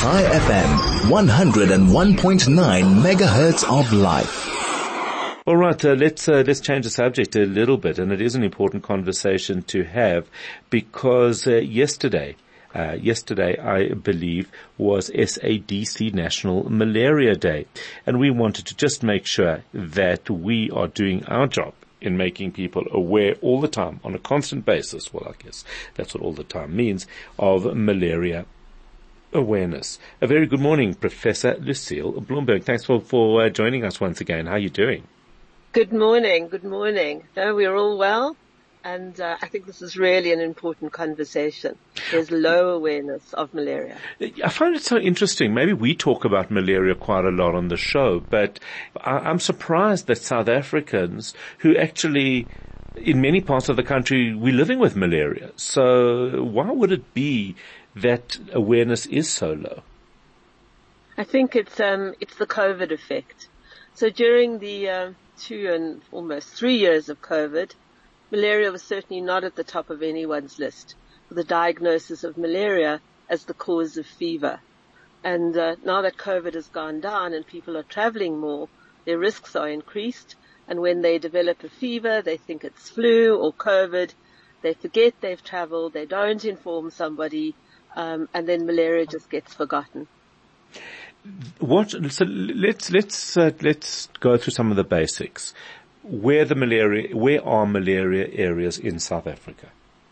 Chai FM, 101.9 megahertz of life. All right, let's change the subject a little bit, and it is an important conversation to have because yesterday, I believe, was SADC National Malaria Day, and we wanted to just make sure that we are doing our job in making people aware all the time, on a constant basis, well, I guess that's what all the time means, of malaria awareness. A very good morning, Professor Lucille Bloomberg. Thanks for joining us once again. How are you doing? Good morning. Good morning. No, we're all well. And I think this is really an important conversation. There's low awareness of malaria. I find it so interesting. Maybe we talk about malaria quite a lot on the show, but I'm surprised that South Africans who actually, in many parts of the country, we're living with malaria. So why would it be that awareness is so low? I think it's the COVID effect. So during the 2 and almost 3 years of COVID, malaria was certainly not at the top of anyone's list for the diagnosis of malaria as the cause of fever. And now that COVID has gone down and people are traveling more, their risks are increased. And when they develop a fever, they think it's flu or COVID. They forget they've traveled. They don't inform somebody. And then malaria just gets forgotten. So let's go through some of the basics. Where are malaria areas in South Africa?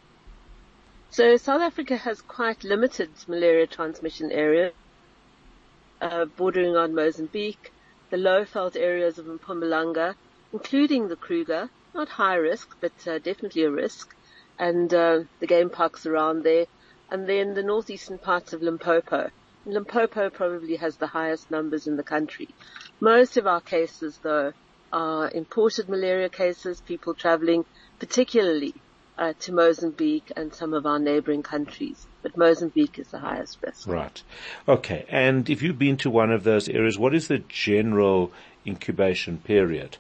So South Africa has quite limited malaria transmission areas, bordering on Mozambique, the low-veld areas of Mpumalanga, including the Kruger, not high risk, but definitely a risk, and the game parks around there, and then the northeastern parts of Limpopo. Limpopo probably has the highest numbers in the country. Most of our cases, though, are imported malaria cases, people traveling particularly to Mozambique and some of our neighboring countries. But Mozambique is the highest risk. Right. Okay. And if you've been to one of those areas, what is the general incubation period?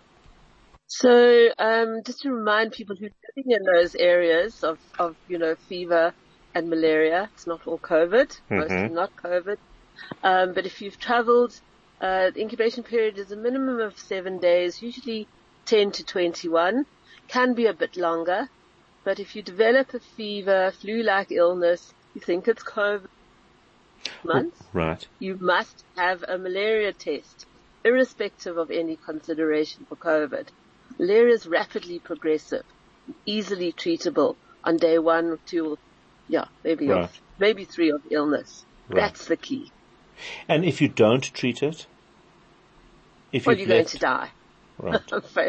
So just to remind people who are living in those areas of fever and malaria, it's not all COVID, mostly not COVID. But if you've traveled, the incubation period is a minimum of 7 days, usually 10 to 21, can be a bit longer. But if you develop a fever, flu-like illness, you think it's COVID months, right, you must have a malaria test, irrespective of any consideration for COVID. Malaria is rapidly progressive, easily treatable on day 1 or 2, maybe 3 of illness. Right. That's the key. And if you don't treat it? You're going to die. Right.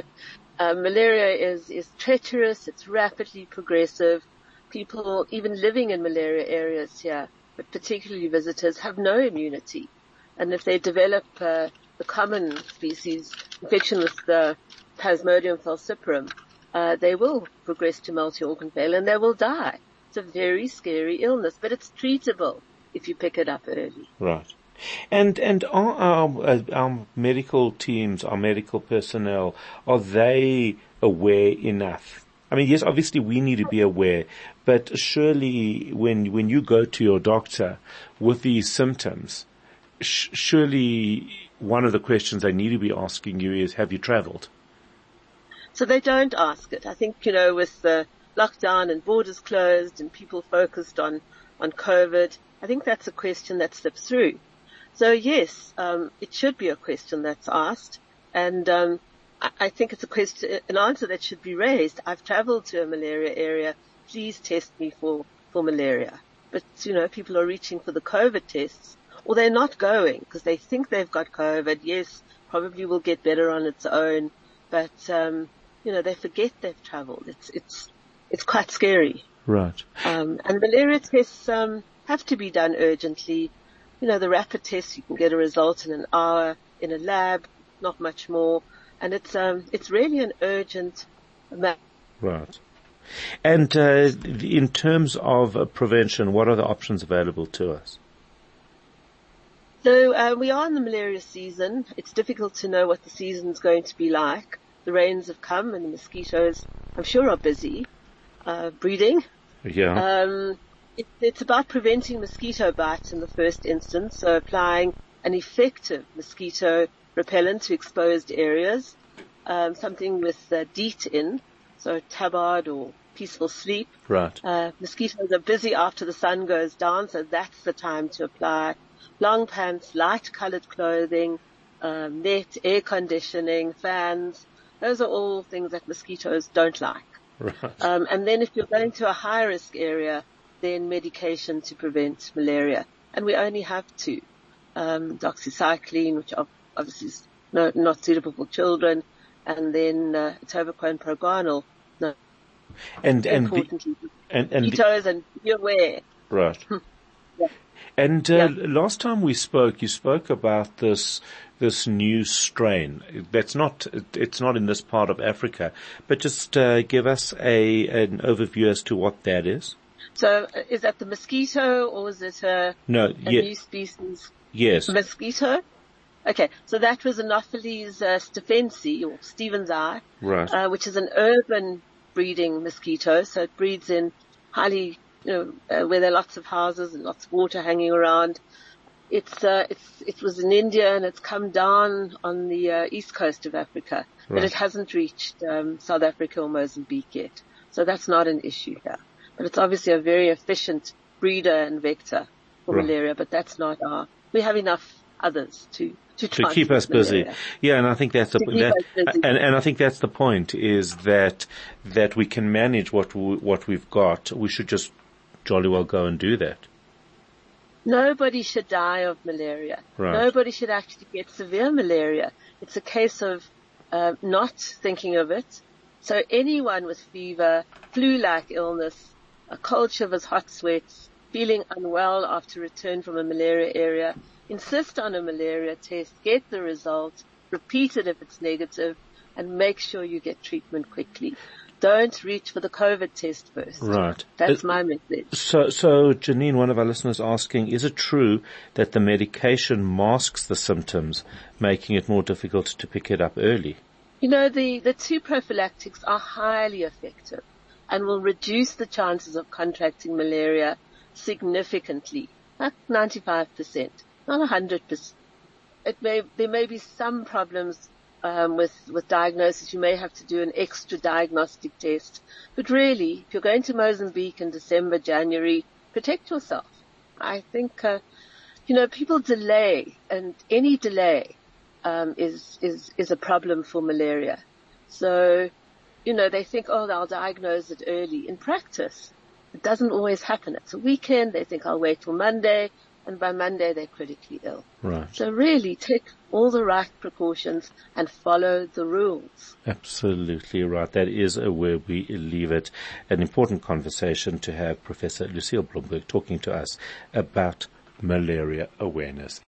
Malaria is treacherous. It's rapidly progressive. People, even living in malaria areas here, but particularly visitors, have no immunity. And if they develop the common species infection with the Plasmodium falciparum, they will progress to multi-organ failure and they will die. It's a very scary illness, but it's treatable if you pick it up early. Right. And are our medical teams, our medical personnel, are they aware enough? I mean, yes, obviously we need to be aware, but surely when you go to your doctor with these symptoms, surely one of the questions they need to be asking you is, have you traveled? So they don't ask it. I think, with the lockdown and borders closed and people focused on COVID, I think that's a question that slips through. So yes, it should be a question that's asked, and I think it's an answer that should be raised. I've traveled to a malaria area. Please test me for malaria. But people are reaching for the COVID tests, or they're not going because they think they've got COVID. Yes, probably will get better on its own, but they forget they've traveled. It's quite scary. Right. And malaria tests have to be done urgently. The rapid test, you can get a result in an hour in a lab, not much more. And it's really an urgent matter. Right. And in terms of prevention, what are the options available to us? So we are in the malaria season. It's difficult to know what the season's going to be like. The rains have come and the mosquitoes, I'm sure, are busy breeding. Yeah. It's about preventing mosquito bites in the first instance, so applying an effective mosquito repellent to exposed areas, something with DEET in, so tabard or peaceful sleep. Right. Mosquitoes are busy after the sun goes down, so that's the time to apply long pants, light colored clothing, net, air conditioning, fans. Those are all things that mosquitoes don't like. Right. And then if you're going to a high risk area, then medication to prevent malaria. And we only have two. Doxycycline, which obviously is not suitable for children, and then atovaquone proguanil. No. And importantly, mosquitoes, and be aware. Right. Yeah. And last time we spoke, you spoke about this new strain. It's not in this part of Africa, but just give us an overview as to what that is. So, is that the mosquito, or is it a new species? Yes. Mosquito? Okay, so that was Anopheles stephensii, or Stephen's eye, right. Which is an urban breeding mosquito. So it breeds in highly, where there are lots of houses and lots of water hanging around. It was in India, and it's come down on the east coast of Africa, right. but it hasn't reached South Africa or Mozambique yet. So that's not an issue here. But it's obviously a very efficient breeder and vector for right. malaria, but that's not we have enough others to keep us busy. malaria. Yeah, and I think that's and I think that's the point, is that we can manage what we've got. We should just jolly well go and do that. Nobody should die of malaria. Right. Nobody should actually get severe malaria. It's a case of not thinking of it. So anyone with fever, flu-like illness, a cold shivers, hot sweats, feeling unwell after return from a malaria area, insist on a malaria test, get the result, repeat it if it's negative, and make sure you get treatment quickly. Don't reach for the COVID test first. Right. That's my message. So Janine, one of our listeners asking, is it true that the medication masks the symptoms, making it more difficult to pick it up early? The two prophylactics are highly effective and will reduce the chances of contracting malaria significantly, like 95%, not 100%. There may be some problems with diagnosis. You may have to do an extra diagnostic test. But really, if you're going to Mozambique in December, January, protect yourself. I think, people delay, and any delay is a problem for malaria. So, they think, they'll diagnose it early. In practice, it doesn't always happen. It's a weekend. They think, I'll wait till Monday. And by Monday, they're critically ill. Right. So really take all the right precautions and follow the rules. Absolutely right. That is where we leave it. An important conversation to have. Professor Lucille Blumberg talking to us about malaria awareness.